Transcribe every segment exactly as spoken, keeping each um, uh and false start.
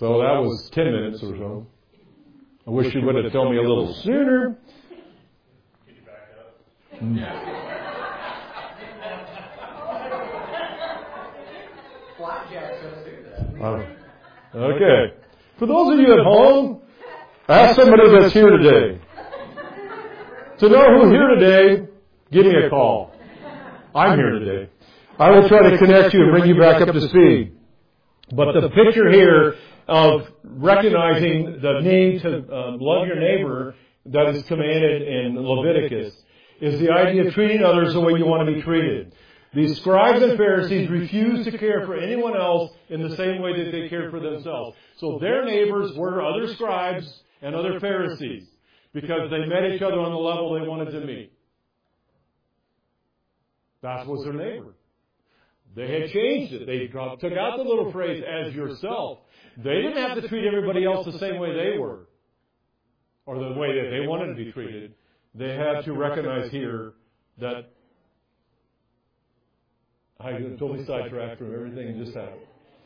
So that was ten minutes or so. I wish you would have told me a little sooner. Can you back up? Mm. Blackjack's going to do that. Uh, okay. For those of you at home, ask somebody that's here today. To know who's here today, give me a call. I'm here today. I will try to connect you and bring you back up to speed. But the picture here of recognizing the need to uh, love your neighbor that is commanded in Leviticus is the idea of treating others the way you want to be treated. These scribes and Pharisees refused to care for anyone else in the same way that they cared for themselves. So their neighbors were other scribes and other Pharisees because they met each other on the level they wanted to meet. That was their neighbor. They had changed it. They took out the little phrase, as yourself. They didn't have to treat everybody else the same way they were, or the way that they wanted to be treated. They had to recognize here that I totally sidetracked from everything that just happened.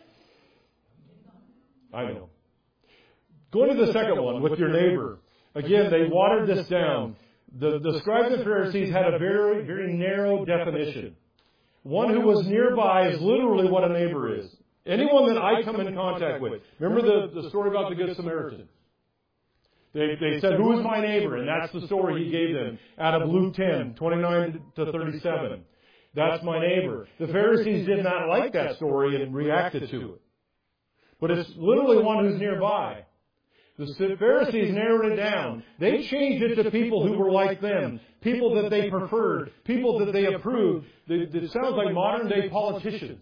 I know. Going to the second one, with your neighbor. Again, they watered this down. The, the scribes and Pharisees had a very, very narrow definition. One who was nearby is literally what a neighbor is. Anyone that I come in contact with. Remember the, the story about the Good Samaritan? They, they said, who is my neighbor? And that's the story he gave them out of Luke ten, twenty-nine to thirty-seven. That's my neighbor. The Pharisees did not like that story and reacted to it. But it's literally one who's nearby. The Pharisees narrowed it down. They changed it to people who were like them, people that they preferred, people that they approved. It sounds like modern day politicians.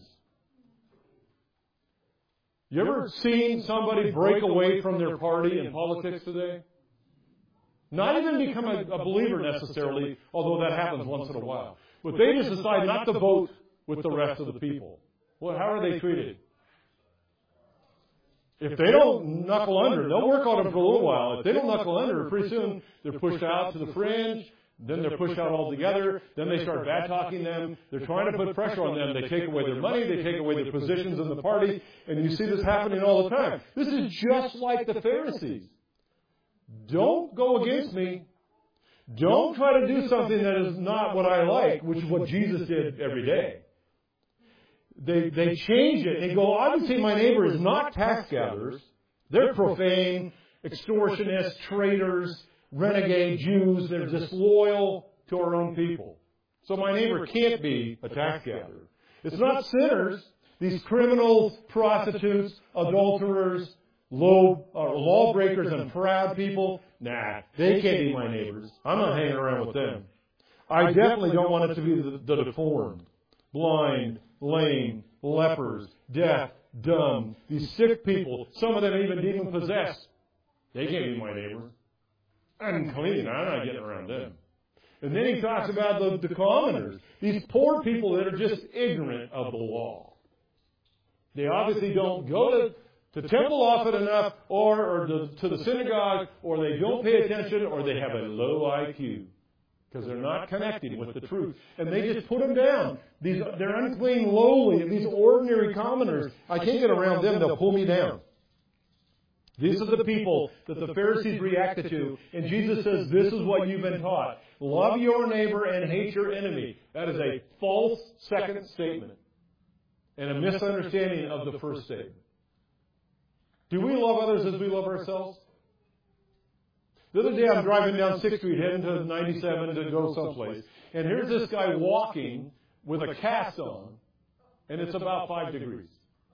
You ever seen somebody break away from their party in politics today? Not even become a, a believer necessarily, although that happens once in a while. But they just decide not to vote with the rest of the people. Well, how are they treated? If they don't knuckle under, they'll work on them for a little while. If they don't knuckle under, pretty soon they're pushed out to the fringe. Then they're pushed out altogether. Then they start bad-talking them. They're trying to put pressure on them. They take away their money. They take away their positions in the party. And you see this happening all the time. This is just like the Pharisees. Don't go against me. Don't try to do something that is not what I like, which is what Jesus did every day. They they change it and go, obviously my neighbor is not tax gatherers. They're profane, extortionists, traitors, renegade Jews. They're disloyal to our own people. So my neighbor can't be a tax gatherer. It's not sinners, these criminals, prostitutes, adulterers, low uh, lawbreakers and proud people. Nah, they can't be my neighbors. I'm not hanging around with them. I definitely don't want it to be the, the deformed, blind, lame, lepers, deaf, dumb, these sick people, some of them even demon-possessed. They can't be my neighbor. Unclean, I'm not getting around them. And then he talks about the, the commoners, these poor people that are just ignorant of the law. They obviously don't go to, to temple often enough, or, or to, to the synagogue, or they don't pay attention, or they have a low I Q. Because they're not connecting with the truth. And they just put them down. These, they're unclean, lowly, these ordinary commoners. I can't get around them, they'll pull me down. These are the people that the Pharisees reacted to. And Jesus says, this is what you've been taught. Love your neighbor and hate your enemy. That is a false second statement. And a misunderstanding of the first statement. Do we love others as we love ourselves? The other day I'm driving down sixth Street heading to ninety-seven to go someplace. And here's this guy walking with a cast on. And it's about five degrees.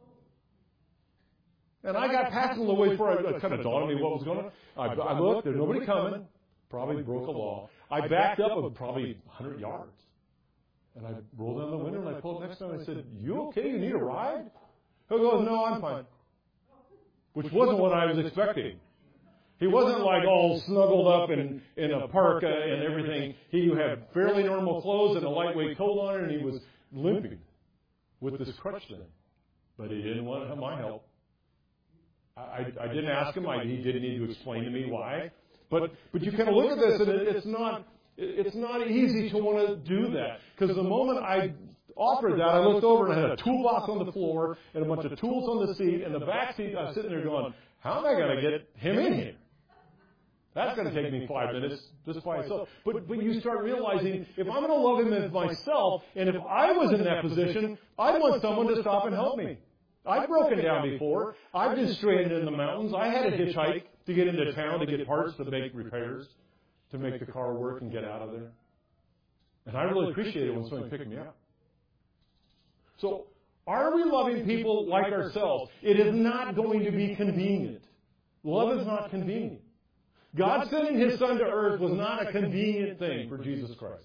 And I got past him the way before I, I kind of dawned on me what was going on. I, I looked, there's nobody coming. Probably broke a law. I backed up of probably one hundred yards. And I rolled down the window and I pulled next to him and I said, you okay? You need a ride? He goes, no, I'm fine. Which wasn't what I was expecting. He wasn't like all snuggled up in, in a parka and everything. He had fairly normal clothes and a lightweight coat on, and he was limping with this crutch thing. But he didn't want my help. I, I, I didn't ask him. I, he didn't need to explain to me why. But but you kind of look at this, and it, it's not it's not easy to want to do that. Because the moment I offered that, I looked over and I had a toolbox on the floor and a bunch of tools on the seat. And the back seat, I was sitting there going, how am I going to get him in here? That's going to take me five minutes just by itself. But, but you start realizing, if I'm going to love him as myself, and if I was in that position, I'd want someone to stop and help me. I've broken down before. I've been stranded in the mountains. I had to hitchhike to get into town to get parts to make repairs, to make the car work and get out of there. And I really appreciate it when someone picked me up. So, are we loving people like ourselves? It is not going to be convenient. Love is not convenient. God sending His Son to earth was not a convenient thing for Jesus Christ.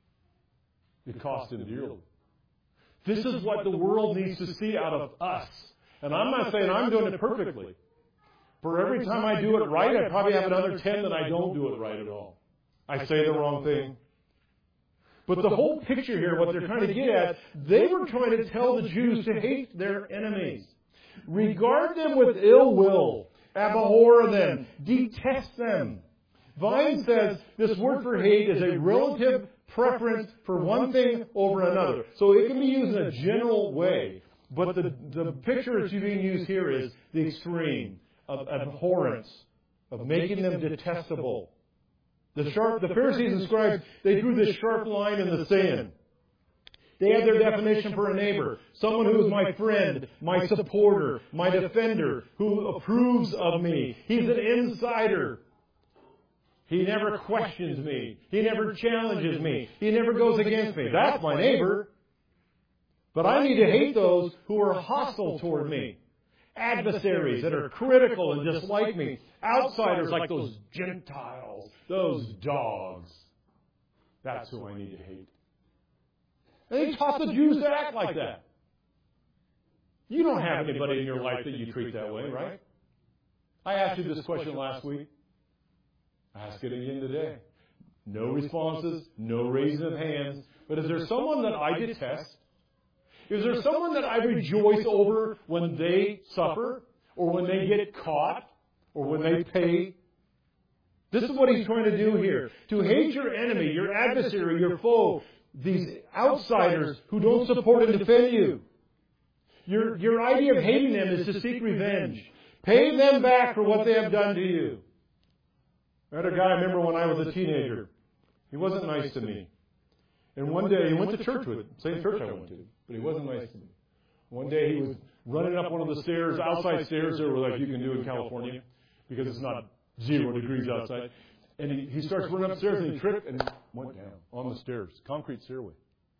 It cost Him dearly. This is what the world needs to see out of us. And I'm not saying I'm doing it perfectly. For every time I do it right, I probably have another ten that I don't do it right at all. I say the wrong thing. But the whole picture here, what they're trying to get at, they were trying to tell the Jews to hate their enemies. Regard them with ill will. Abhor them. Detest them. Vine says this word for hate is a relative preference for one thing over another. So it can be used in a general way. But the, the picture that's being used here is the extreme of abhorrence, of making them detestable. The sharp, the Pharisees and scribes, they drew this sharp line in the sand. They had their definition for a neighbor. Someone who is my friend, my supporter, my defender, who approves of me. He's an insider. He never questions me. He never challenges me. He never goes against me. That's my neighbor. But I need to hate those who are hostile toward me. Adversaries that are critical and dislike me. Outsiders like those Gentiles, those dogs. That's who I need to hate. And He taught the Jews to act like that. You don't have anybody in your life that you treat that way, right? I asked you this question last week. Ask it again today. No responses, no raising of hands. But is there someone that I detest? Is there someone that I rejoice over when they suffer? Or when they get caught? Or when they pay? This is what He's trying to do here. To hate your enemy, your adversary, your foe. These outsiders who don't support and defend you. Your, your idea of hating them is to seek revenge. Pay them back for what they have done to you. I had a guy I remember when I was a teenager. He wasn't nice to me. And one day, he went to church with, same church I went to, but he wasn't nice to me. One day he was running up one of the stairs, outside stairs that were like you can do in California, because it's not zero degrees outside. And he, he starts running upstairs and he tripped and went down on the stairs, concrete stairway.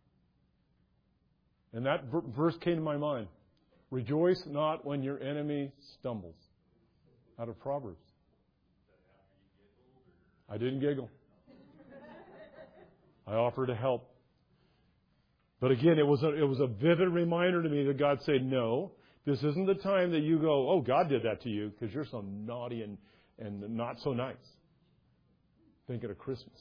And that ver- verse came to my mind. Rejoice not when your enemy stumbles. Out of Proverbs. I didn't giggle. I offered to help. But again, it was a, it was a vivid reminder to me that God said, no, this isn't the time that you go, oh, God did that to you because you're so naughty and, and not so nice. Thinking of Christmas.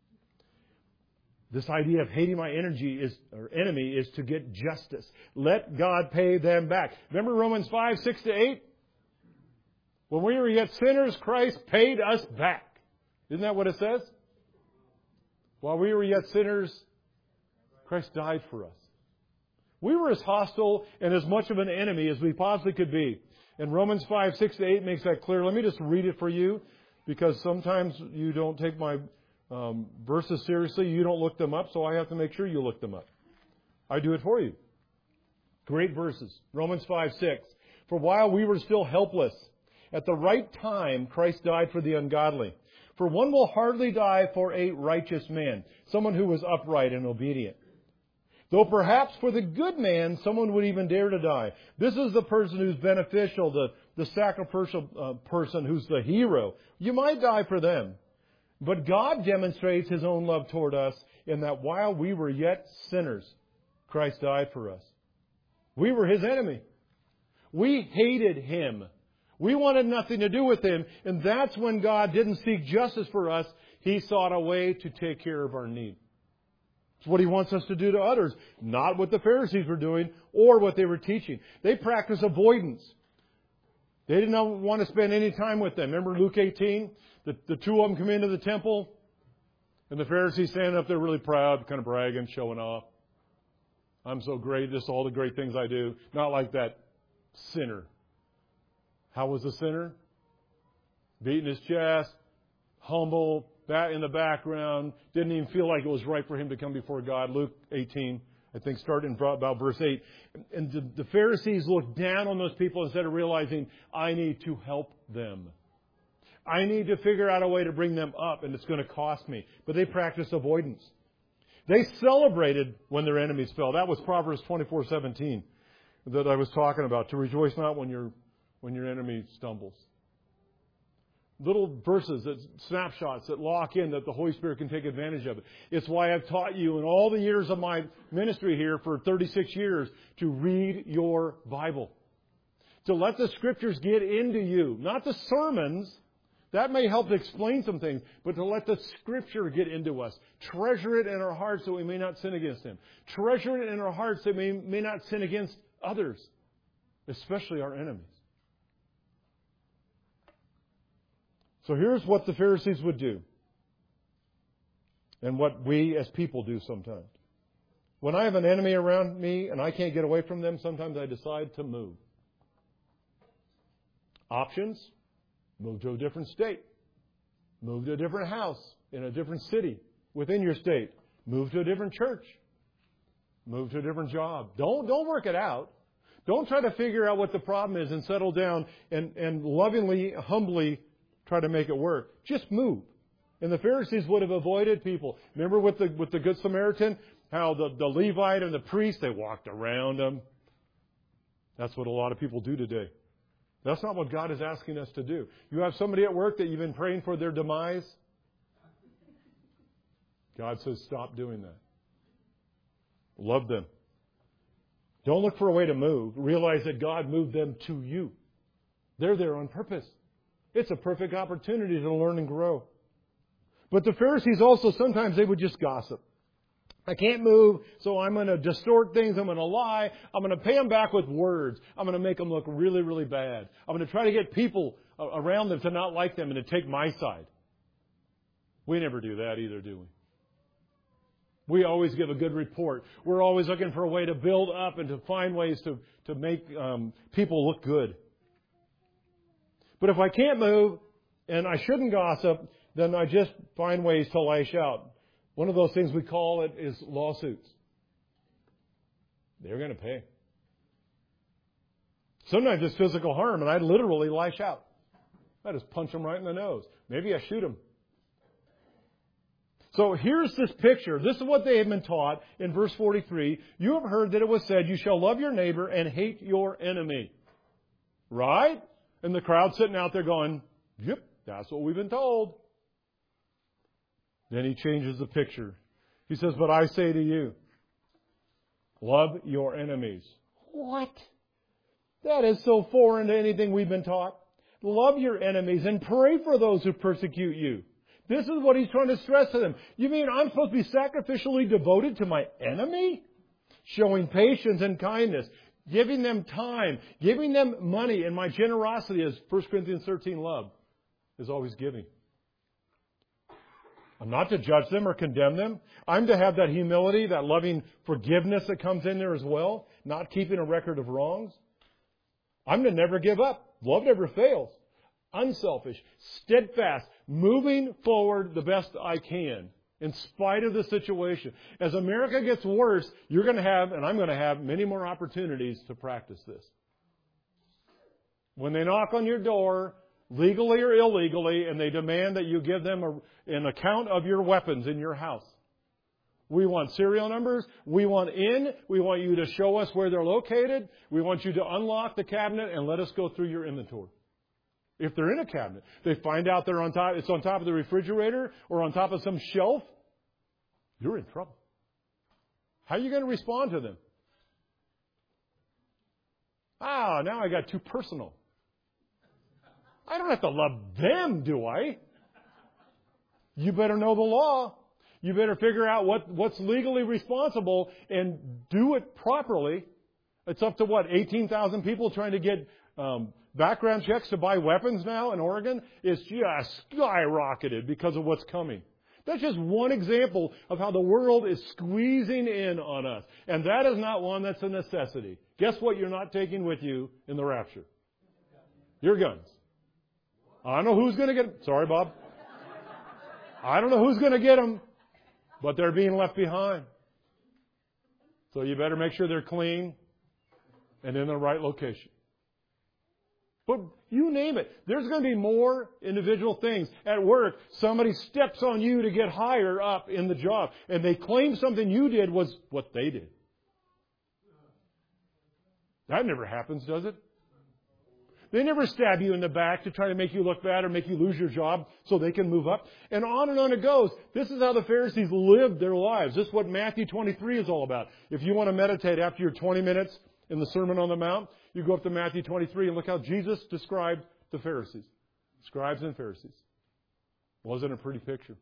This idea of hating my energy is, or enemy is to get justice. Let God pay them back. Remember Romans five, six to eight? When we were yet sinners, Christ paid us back. Isn't that what it says? While we were yet sinners, Christ died for us. We were as hostile and as much of an enemy as we possibly could be. And Romans five, six to eight makes that clear. Let me just read it for you, because sometimes you don't take my um, verses seriously. You don't look them up, so I have to make sure you look them up. I do it for you. Great verses. Romans five, six. For while we were still helpless, at the right time Christ died for the ungodly. For one will hardly die for a righteous man, someone who was upright and obedient. Though perhaps for the good man, someone would even dare to die. This is the person who's beneficial, the, the sacrificial uh, person who's the hero. You might die for them. But God demonstrates His own love toward us in that while we were yet sinners, Christ died for us. We were His enemy. We hated Him. We wanted nothing to do with Him. And that's when God didn't seek justice for us. He sought a way to take care of our need. It's what He wants us to do to others. Not what the Pharisees were doing or what they were teaching. They practiced avoidance. They did not want to spend any time with them. Remember Luke eighteen? The, the two of them come into the temple. And the Pharisees standing up there really proud, kind of bragging, showing off. I'm so great. This is all the great things I do. Not like that sinner. How was the sinner? Beating his chest, humble, back in the background, didn't even feel like it was right for him to come before God. Luke eighteen, I think, starting about verse eight. And the, the Pharisees looked down on those people instead of realizing, I need to help them. I need to figure out a way to bring them up, and it's going to cost me. But they practiced avoidance. They celebrated when their enemies fell. That was Proverbs twenty-four seventeen that I was talking about. To rejoice not when your when your enemy stumbles. Little verses, that snapshots that lock in that the Holy Spirit can take advantage of it. It's why I've taught you in all the years of my ministry here for thirty-six years to read your Bible. To let the Scriptures get into you. Not the sermons. That may help to explain some things, but to let the Scripture get into us. Treasure it in our hearts so we may not sin against Him. Treasure it in our hearts so we may not sin against others, especially our enemies. So here's what the Pharisees would do, and what we as people do sometimes. When I have an enemy around me and I can't get away from them, sometimes I decide to move. Options: move to a different state. Move to a different house in a different city within your state. Move to a different church. Move to a different job. Don't, don't work it out. Don't try to figure out what the problem is and settle down and, and lovingly, humbly try to make it work. Just move. And the Pharisees would have avoided people. Remember with the, with the Good Samaritan? How the, the Levite and the priest, they walked around him. That's what a lot of people do today. That's not what God is asking us to do. You have somebody at work that you've been praying for their demise. God says, stop doing that. Love them. Don't look for a way to move. Realize that God moved them to you. They're there on purpose. It's a perfect opportunity to learn and grow. But the Pharisees also, sometimes they would just gossip. I can't move, so I'm going to distort things. I'm going to lie. I'm going to pay them back with words. I'm going to make them look really, really bad. I'm going to try to get people around them to not like them and to take my side. We never do that either, do we? We always give a good report. We're always looking for a way to build up and to find ways to, to make um, people look good. But if I can't move and I shouldn't gossip, then I just find ways to lash out. One of those things we call it is lawsuits. They're going to pay. Sometimes it's physical harm, and I literally lash out. I just punch them right in the nose. Maybe I shoot them. So here's this picture. This is what they have been taught in verse forty-three. You have heard that it was said, you shall love your neighbor and hate your enemy. Right? And the crowd sitting out there going, yep, that's what we've been told. Then he changes the picture. He says, but I say to you, love your enemies. What? That is so foreign to anything we've been taught. Love your enemies and pray for those who persecute you. This is what he's trying to stress to them. You mean I'm supposed to be sacrificially devoted to my enemy? Showing patience and kindness. Giving them time. Giving them money. And my generosity, as First Corinthians thirteen love, is always giving. I'm not to judge them or condemn them. I'm to have that humility, that loving forgiveness that comes in there as well. Not keeping a record of wrongs. I'm to never give up. Love never fails. Unselfish. Steadfast. Moving forward the best I can. In spite of the situation. As America gets worse, you're going to have, and I'm going to have, many more opportunities to practice this. When they knock on your door, legally or illegally, and they demand that you give them a, an account of your weapons in your house. We want serial numbers. We want in. We want you to show us where they're located. We want you to unlock the cabinet and let us go through your inventory. If they're in a cabinet, they find out they're on top, it's on top of the refrigerator or on top of some shelf, you're in trouble. How are you going to respond to them? Ah, now I got too personal. I don't have to love them, do I? You better know the law. You better figure out what, what's legally responsible and do it properly. It's up to what, eighteen thousand people trying to get um, background checks to buy weapons now in Oregon? It's just skyrocketed because of what's coming. That's just one example of how the world is squeezing in on us. And that is not one that's a necessity. Guess what you're not taking with you in the rapture? Your guns. I don't know who's going to get them. Sorry, Bob. I don't know who's going to get them, but they're being left behind. So you better make sure they're clean and in the right location. But you name it. There's going to be more individual things. At work, somebody steps on you to get higher up in the job, and they claim something you did was what they did. That never happens, does it? They never stab you in the back to try to make you look bad or make you lose your job so they can move up. And on and on it goes. This is how the Pharisees lived their lives. This is what Matthew twenty-three is all about. If you want to meditate after your twenty minutes in the Sermon on the Mount, you go up to Matthew twenty-three and look how Jesus described the Pharisees. Scribes and Pharisees. Wasn't a pretty picture.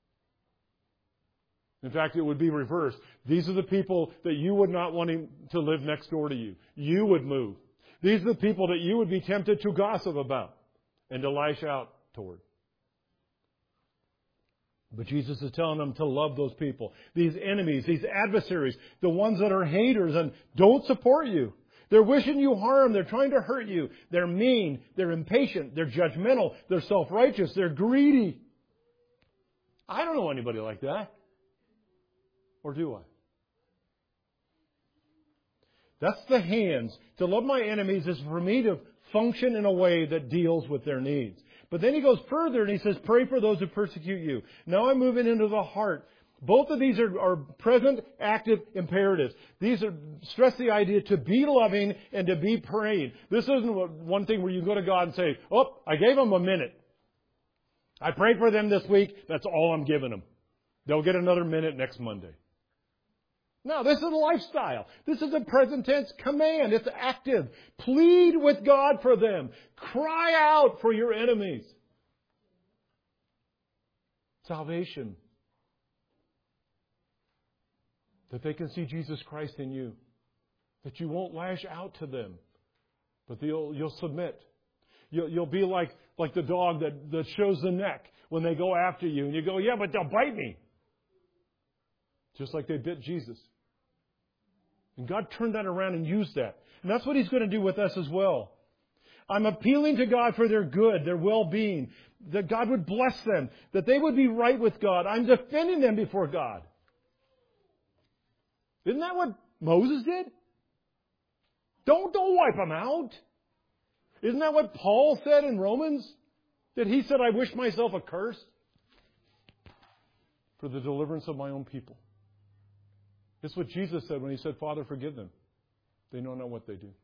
In fact, it would be reversed. These are the people that you would not want to live next door to you. You would move. These are the people that you would be tempted to gossip about and to lash out toward. But Jesus is telling them to love those people, these enemies, these adversaries, the ones that are haters and don't support you. They're wishing you harm. They're trying to hurt you. They're mean. They're impatient. They're judgmental. They're self-righteous. They're greedy. I don't know anybody like that. Or do I? That's the hands. To love my enemies is for me to function in a way that deals with their needs. But then he goes further and he says, pray for those who persecute you. Now I'm moving into the heart. Both of these are, are present, active imperatives. These are stress the idea to be loving and to be praying. This isn't one thing where you go to God and say, oh, I gave them a minute. I prayed for them this week. That's all I'm giving them. They'll get another minute next Monday. No, this is a lifestyle. This is a present tense command. It's active. Plead with God for them. Cry out for your enemies. Salvation. That they can see Jesus Christ in you. That you won't lash out to them. But you'll, you'll submit. You'll, you'll be like, like the dog that, that shows the neck when they go after you. And you go, yeah, but they'll bite me. Just like they bit Jesus. And God turned that around and used that. And that's what He's going to do with us as well. I'm appealing to God for their good, their well-being. That God would bless them. That they would be right with God. I'm defending them before God. Isn't that what Moses did? Don't, don't wipe them out. Isn't that what Paul said in Romans? That he said, I wish myself accursed for the deliverance of my own people. This is what Jesus said when He said, Father, forgive them. They know not what they do.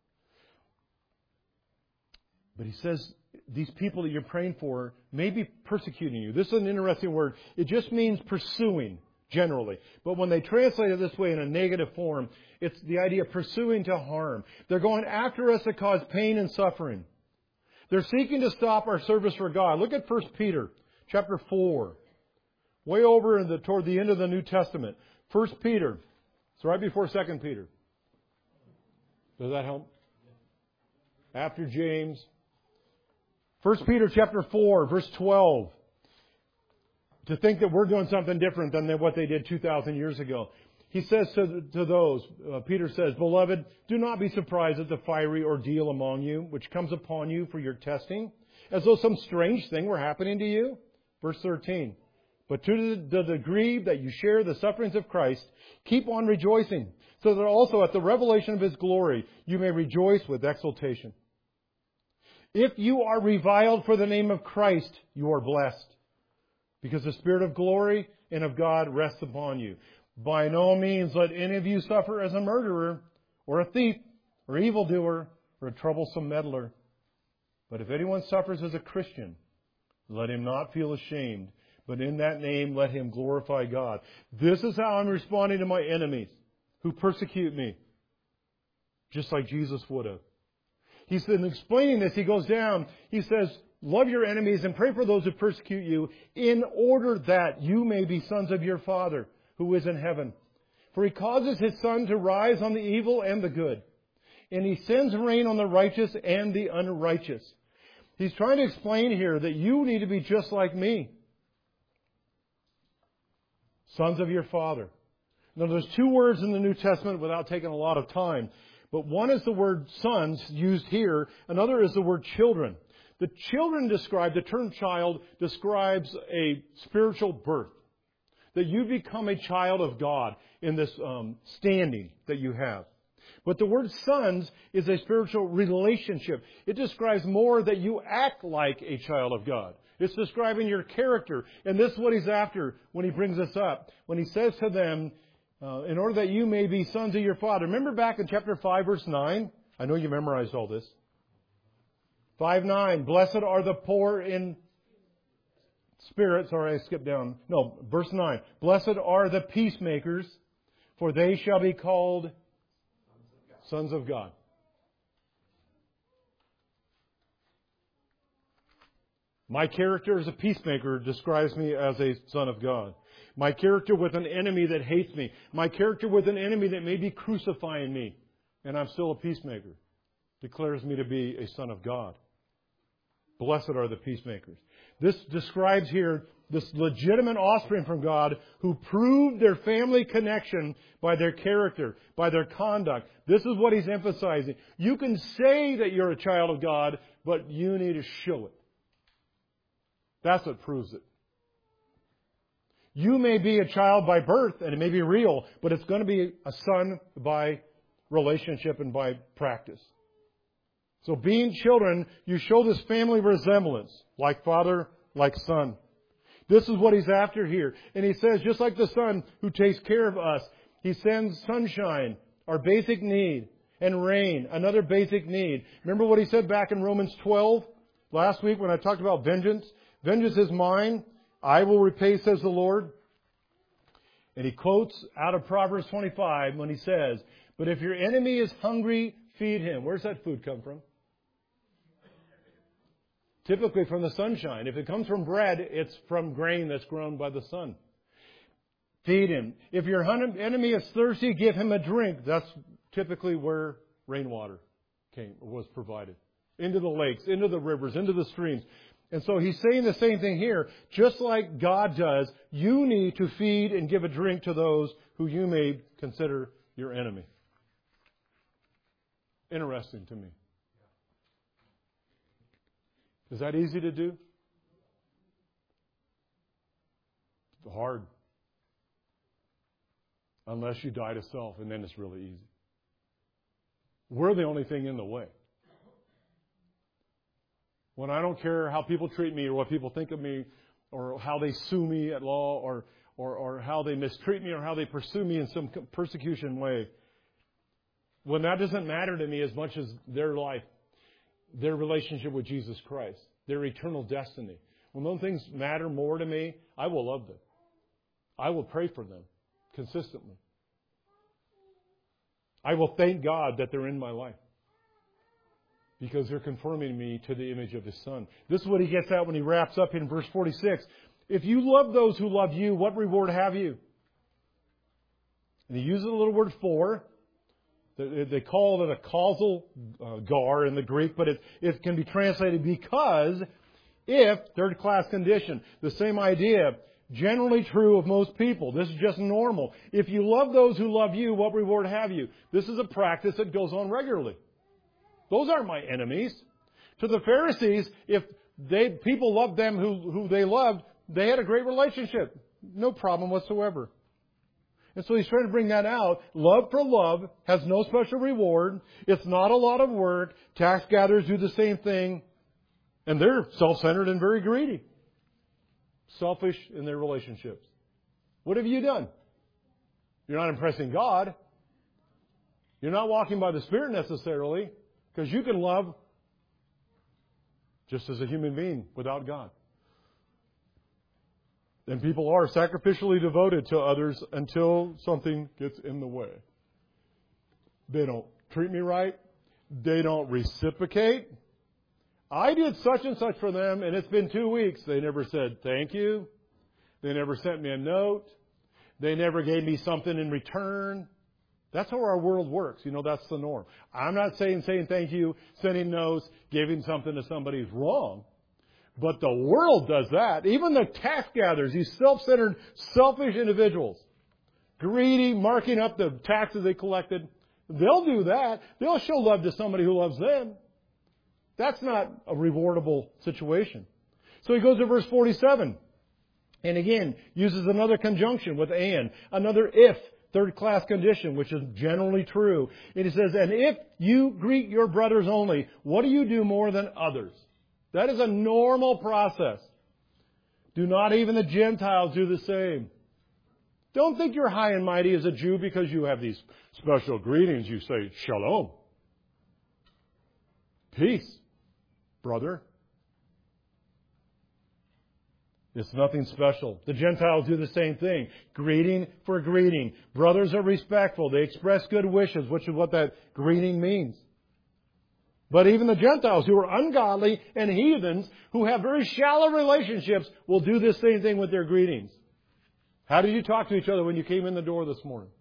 But He says, these people that you're praying for may be persecuting you. This is an interesting word. It just means pursuing, generally. But when they translate it this way in a negative form, it's the idea of pursuing to harm. They're going after us to cause pain and suffering. They're seeking to stop our service for God. Look at First Peter chapter four. Way over in the, toward the end of the New Testament. First Peter. It's right before Second Peter. Does that help? After James. First Peter chapter four, verse twelve. To think that we're doing something different than what they did two thousand years ago. He says to, to those, uh, Peter says, Beloved, do not be surprised at the fiery ordeal among you, which comes upon you for your testing, as though some strange thing were happening to you. Verse thirteen. But to the degree that you share the sufferings of Christ, keep on rejoicing, so that also at the revelation of His glory you may rejoice with exultation. If you are reviled for the name of Christ, you are blessed, because the Spirit of glory and of God rests upon you. By no means let any of you suffer as a murderer, or a thief, or evildoer, or a troublesome meddler. But if anyone suffers as a Christian, let him not feel ashamed, but in that name let him glorify God. This is how I'm responding to my enemies who persecute me, just like Jesus would have. He's been explaining this. He goes down. He says, love your enemies and pray for those who persecute you, in order that you may be sons of your Father who is in heaven. For He causes His sun to rise on the evil and the good, and He sends rain on the righteous and the unrighteous. He's trying to explain here that you need to be just like me. Sons of your Father. Now, there's two words in the New Testament without taking a lot of time. But one is the word sons used here. Another is the word children. The children describe, the term child describes a spiritual birth. That you become a child of God in this um, standing that you have. But the word sons is a spiritual relationship. It describes more that you act like a child of God. It's describing your character. And this is what he's after when he brings us up. When he says to them, uh, in order that you may be sons of your Father. Remember back in chapter five, verse nine? I know you memorized all this. five nine. Blessed are the poor in spirit. Sorry, I skipped down. No, verse nine. Blessed are the peacemakers, for they shall be called sons of God. My character as a peacemaker describes me as a son of God. My character with an enemy that hates me. My character with an enemy that may be crucifying me, and I'm still a peacemaker, declares me to be a son of God. Blessed are the peacemakers. This describes here this legitimate offspring from God who proved their family connection by their character, by their conduct. This is what he's emphasizing. You can say that you're a child of God, but you need to show it. That's what proves it. You may be a child by birth, and it may be real, but it's going to be a son by relationship and by practice. So being children, you show this family resemblance, like father, like son. This is what he's after here. And he says, just like the son who takes care of us, he sends sunshine, our basic need, and rain, another basic need. Remember what he said back in Romans twelve last week when I talked about vengeance? Vengeance is mine. I will repay, says the Lord. And he quotes out of Proverbs twenty-five when he says, but if your enemy is hungry, feed him. Where's that food come from? Typically from the sunshine. If it comes from bread, it's from grain that's grown by the sun. Feed him. If your enemy is thirsty, give him a drink. That's typically where rainwater came, was provided. Into the lakes, into the rivers, into the streams. And so he's saying the same thing here. Just like God does, you need to feed and give a drink to those who you may consider your enemy. Interesting to me. Is that easy to do? It's hard. Unless you die to self, and then it's really easy. We're the only thing in the way. When I don't care how people treat me or what people think of me or how they sue me at law or, or, or how they mistreat me or how they pursue me in some persecution way, when that doesn't matter to me as much as their life, their relationship with Jesus Christ, their eternal destiny, when those things matter more to me, I will love them. I will pray for them consistently. I will thank God that they're in my life, because they're conforming me to the image of His Son. This is what he gets at when he wraps up in verse forty-six. If you love those who love you, what reward have you? And he uses a little word for. They call it a causal uh, gar in the Greek, but it, it can be translated because if, third class condition, the same idea, generally true of most people. This is just normal. If you love those who love you, what reward have you? This is a practice that goes on regularly. Those aren't my enemies. To the Pharisees, if they people loved them who, who they loved, they had a great relationship. No problem whatsoever. And so he's trying to bring that out. Love for love has no special reward. It's not a lot of work. Tax gatherers do the same thing. And they're self-centered and very greedy. Selfish in their relationships. What have you done? You're not impressing God. You're not walking by the Spirit necessarily. Because you can love just as a human being without God. And people are sacrificially devoted to others until something gets in the way. They don't treat me right. They don't reciprocate. I did such and such for them, and it's been two weeks. They never said thank you. They never sent me a note. They never gave me something in return. That's how our world works. You know, that's the norm. I'm not saying saying thank you, sending notes, giving something to somebody is wrong. But the world does that. Even the tax gatherers, these self-centered, selfish individuals, greedy, marking up the taxes they collected, they'll do that. They'll show love to somebody who loves them. That's not a rewardable situation. So he goes to verse forty-seven. And again, uses another conjunction with and, another if, third class condition, which is generally true. And he says, and if you greet your brothers only, what do you do more than others? That is a normal process. Do not even the Gentiles do the same? Don't think you're high and mighty as a Jew because you have these special greetings. You say, shalom. Peace, brother. It's nothing special. The Gentiles do the same thing. Greeting for greeting. Brothers are respectful. They express good wishes, which is what that greeting means. But even the Gentiles who are ungodly and heathens, who have very shallow relationships, will do this same thing with their greetings. How did you talk to each other when you came in the door this morning?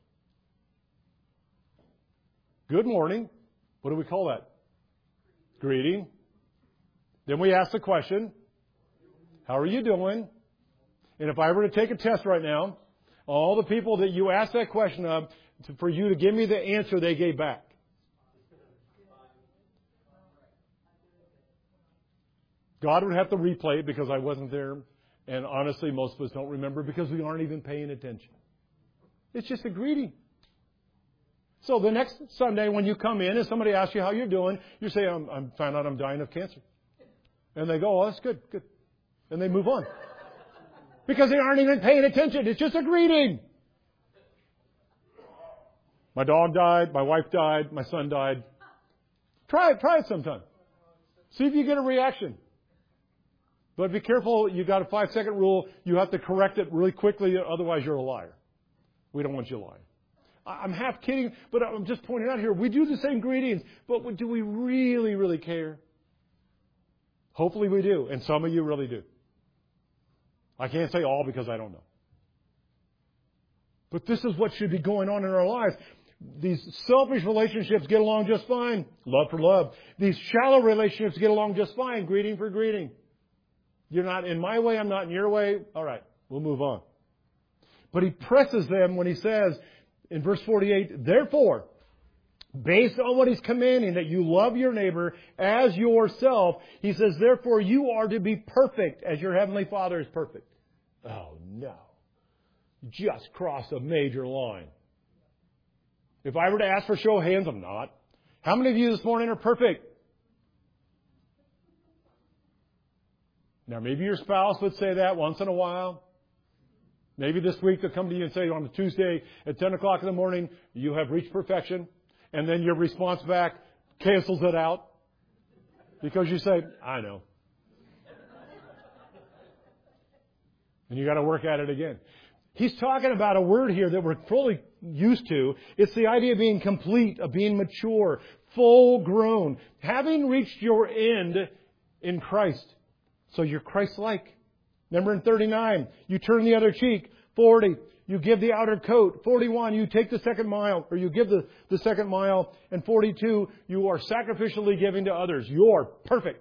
Good morning. What do we call that? Greeting. Then we ask the question, how are you doing? And if I were to take a test right now, all the people that you asked that question of, to, for you to give me the answer they gave back. God would have to replay it because I wasn't there. And honestly, most of us don't remember because we aren't even paying attention. It's just a greeting. So the next Sunday when you come in and somebody asks you how you're doing, you say, I'm, I'm found out I'm dying of cancer. And they go, oh, that's good, good. And they move on. Because they aren't even paying attention. It's just a greeting. My dog died. My wife died. My son died. Try it. Try it sometime. See if you get a reaction. But be careful. You got a five second rule. You have to correct it really quickly. Otherwise, you're a liar. We don't want you lying. I'm half kidding, but I'm just pointing out here. We do the same greetings. But do we really, really care? Hopefully we do. And some of you really do. I can't say all because I don't know. But this is what should be going on in our lives. These selfish relationships get along just fine. Love for love. These shallow relationships get along just fine. Greeting for greeting. You're not in my way, I'm not in your way. All right, we'll move on. But he presses them when he says in verse forty-eight, therefore, based on what he's commanding, that you love your neighbor as yourself, he says, therefore you are to be perfect as your heavenly Father is perfect. Oh, no. Just crossed a major line. If I were to ask for show of hands, I'm not. How many of you this morning are perfect? Now, maybe your spouse would say that once in a while. Maybe this week they'll come to you and say on a Tuesday at ten o'clock in the morning, you have reached perfection. And then your response back cancels it out. Because you say, I know. And you got to work at it again. He's talking about a word here that we're fully used to. It's the idea of being complete, of being mature, full grown, having reached your end in Christ. So you're Christ-like. Remember in thirty-nine, you turn the other cheek. forty, you give the outer coat. forty-one, you take the second mile, or you give the, the second mile. And forty-two, you are sacrificially giving to others. You're perfect.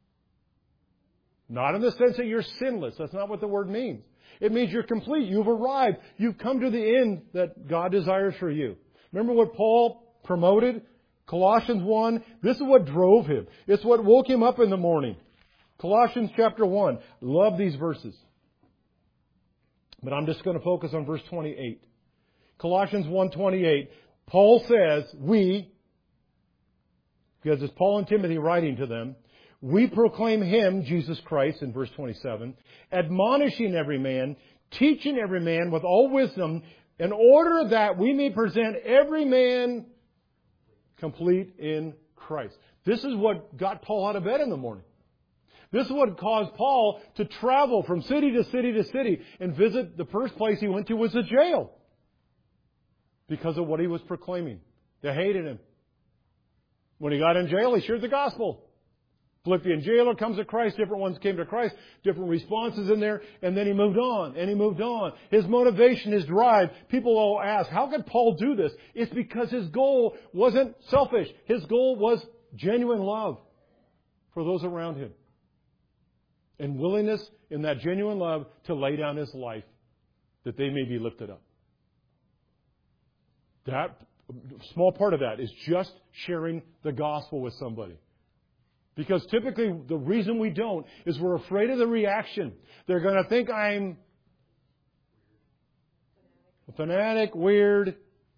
Not in the sense that you're sinless. That's not what the word means. It means you're complete. You've arrived. You've come to the end that God desires for you. Remember what Paul promoted? Colossians one. This is what drove him. It's what woke him up in the morning. Colossians chapter one. Love these verses. But I'm just going to focus on verse twenty-eight. Colossians one twenty-eight. Paul says, we, because it's Paul and Timothy writing to them, we proclaim Him, Jesus Christ, in verse twenty-seven, admonishing every man, teaching every man with all wisdom, in order that we may present every man complete in Christ. This is what got Paul out of bed in the morning. This is what caused Paul to travel from city to city to city and visit. The first place he went to was the jail because of what he was proclaiming. They hated him. When he got in jail, he shared the gospel. Philippian jailer comes to Christ. Different ones came to Christ. Different responses in there. And then he moved on. And he moved on. His motivation, his drive. People all ask, how could Paul do this? It's because his goal wasn't selfish. His goal was genuine love for those around him. and willingness in that genuine love to lay down his life that they may be lifted up. That small part of that is just sharing the gospel with somebody. Because typically the reason we don't is we're afraid of the reaction. They're going to think I'm a fanatic, weird,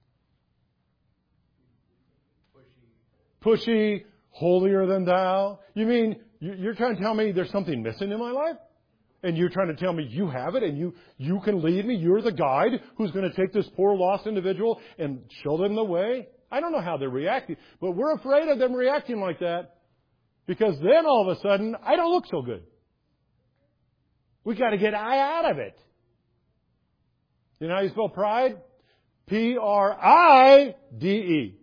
pushy, holier than thou. You mean you're trying to tell me there's something missing in my life? And you're trying to tell me you have it and you, you can lead me? You're the guide who's going to take this poor lost individual and show them the way? I don't know how they're reacting, but we're afraid of them reacting like that because then all of a sudden I don't look so good. We got to get I out of it. You know how you spell pride? P R I D E.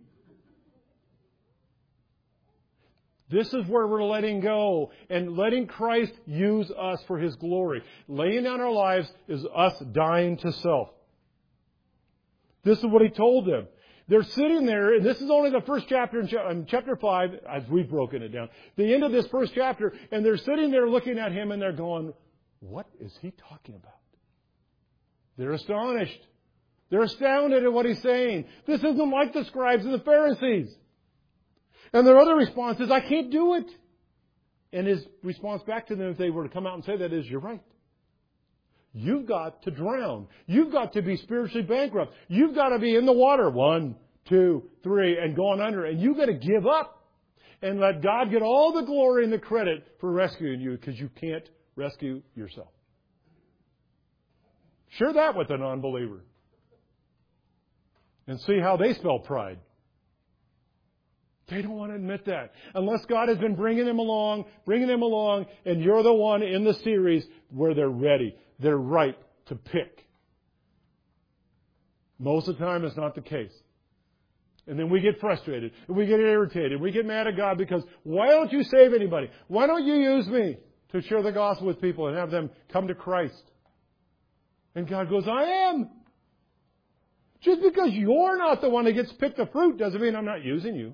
This is where we're letting go and letting Christ use us for His glory. Laying down our lives is us dying to self. This is what He told them. They're sitting there, and this is only the first chapter in chapter five, as we've broken it down. The end of this first chapter, and they're sitting there looking at Him and they're going, what is He talking about? They're astonished. They're astounded at what He's saying. This isn't like the scribes and the Pharisees. And their other response is, I can't do it. And His response back to them, if they were to come out and say that, is, you're right. You've got to drown. You've got to be spiritually bankrupt. You've got to be in the water. One, two, three, and going under. And you've got to give up and let God get all the glory and the credit for rescuing you because you can't rescue yourself. Share that with an unbeliever. And see how they spell pride. They don't want to admit that. Unless God has been bringing them along, bringing them along, and you're the one in the series where they're ready. They're ripe to pick. Most of the time, it's not the case. And then we get frustrated, and we get irritated, we get mad at God because, why don't you save anybody? Why don't you use me to share the gospel with people and have them come to Christ? And God goes, I am. Just because you're not the one that gets picked the fruit doesn't mean I'm not using you.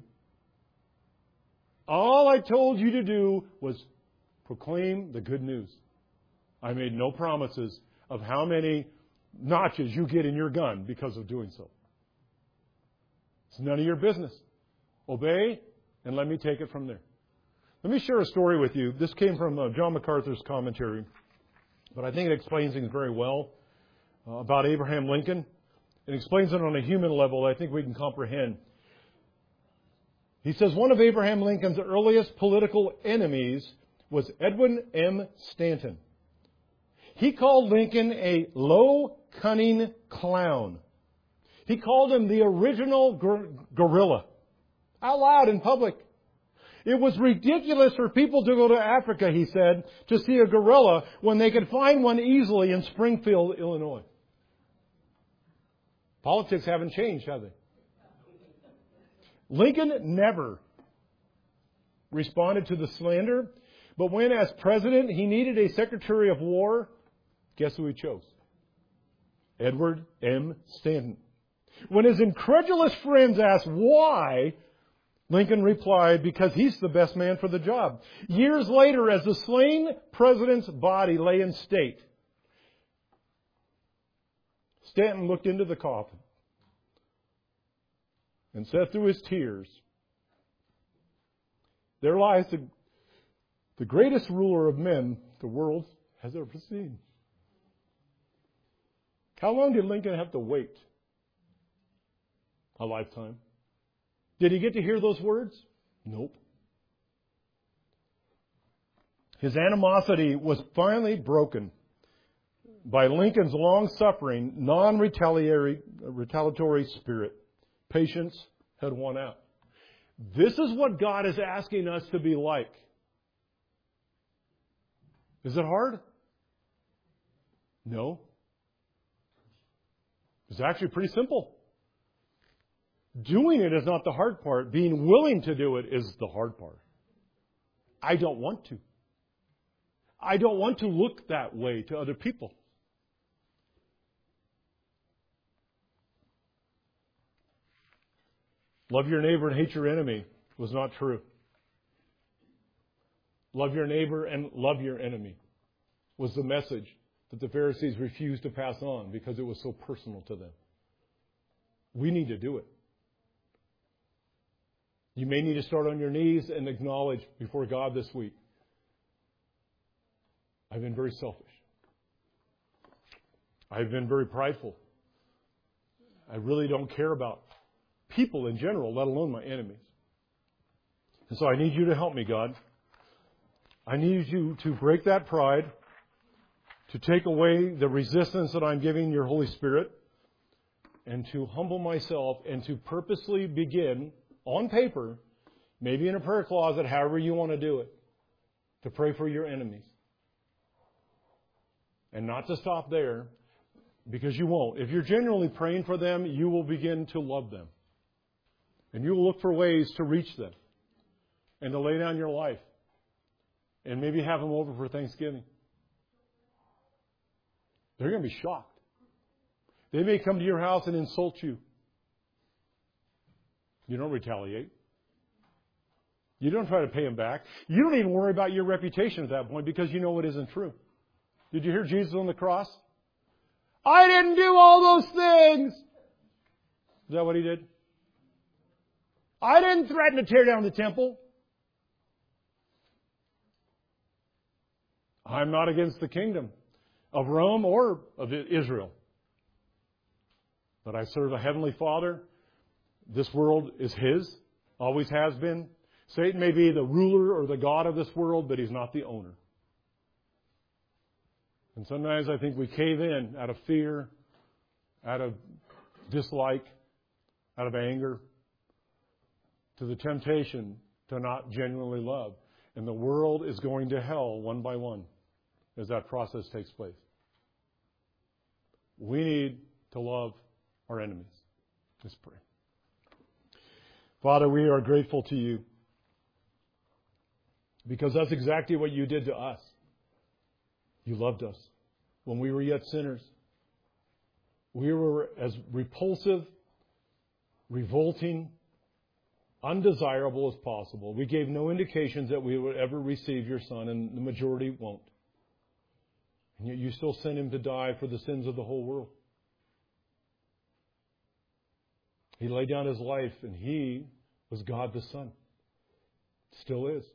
All I told you to do was proclaim the good news. I made no promises of how many notches you get in your gun because of doing so. It's none of your business. Obey, and let me take it from there. Let me share a story with you. This came from uh, John MacArthur's commentary, but I think it explains things very well uh, about Abraham Lincoln. It explains it on a human level I think we can comprehend. He says one of Abraham Lincoln's earliest political enemies was Edwin M. Stanton. He called Lincoln a low, cunning clown. He called him the original gor- gorilla. Out loud in public. It was ridiculous for people to go to Africa, he said, to see a gorilla when they could find one easily in Springfield, Illinois. Politics haven't changed, have they? Lincoln never responded to the slander, but when as president he needed a secretary of war, guess who he chose? Edward M. Stanton. When his incredulous friends asked why, Lincoln replied, because he's the best man for the job. Years later, as the slain president's body lay in state, Stanton looked into the coffin and said through his tears, there lies the, the greatest ruler of men the world has ever seen. How long did Lincoln have to wait? A lifetime. Did he get to hear those words? Nope. His animosity was finally broken by Lincoln's long-suffering, non-retaliatory retaliatory spirit. Patience had won out. This is what God is asking us to be like. Is it hard? No. It's actually pretty simple. Doing it is not the hard part. Being willing to do it is the hard part. I don't want to. I don't want to look that way to other people. Love your neighbor and hate your enemy was not true. Love your neighbor and love your enemy was the message that the Pharisees refused to pass on because it was so personal to them. We need to do it. You may need to start on your knees and acknowledge before God this week, I've been very selfish. I've been very prideful. I really don't care about people in general, let alone my enemies. And so I need you to help me, God. I need you to break that pride, to take away the resistance that I'm giving your Holy Spirit, and to humble myself and to purposely begin, on paper, maybe in a prayer closet, however you want to do it, to pray for your enemies. And not to stop there, because you won't. If you're genuinely praying for them, you will begin to love them. And you will look for ways to reach them and to lay down your life and maybe have them over for Thanksgiving. They're going to be shocked. They may come to your house and insult you. You don't retaliate. You don't try to pay them back. You don't even worry about your reputation at that point because you know it isn't true. Did you hear Jesus on the cross? I didn't do all those things. Is that what he did? I didn't threaten to tear down the temple. I'm not against the kingdom of Rome or of Israel. But I serve a heavenly Father. This world is His, always has been. Satan may be the ruler or the god of this world, but he's not the owner. And sometimes I think we cave in out of fear, out of dislike, out of anger, to the temptation to not genuinely love. And the world is going to hell one by one as that process takes place. We need to love our enemies. Let's pray. Father, we are grateful to you because that's exactly what you did to us. You loved us when we were yet sinners. We were as repulsive, revolting, undesirable as possible. We gave no indications that we would ever receive your Son, and the majority won't. And yet you still sent Him to die for the sins of the whole world. He laid down His life, and He was God the Son. Still is.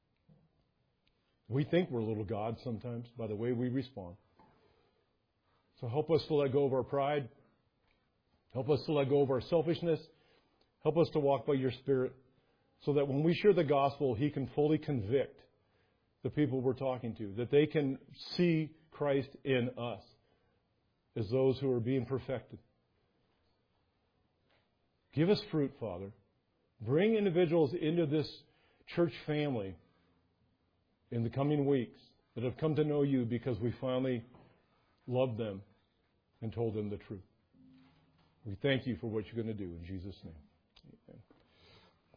We think we're little gods sometimes by the way we respond. So help us to let go of our pride. Help us to let go of our selfishness. Help us to walk by your Spirit so that when we share the gospel, He can fully convict the people we're talking to, that they can see Christ in us as those who are being perfected. Give us fruit, Father. Bring individuals into this church family in the coming weeks that have come to know you because we finally loved them and told them the truth. We thank you for what you're going to do in Jesus' name. Amen.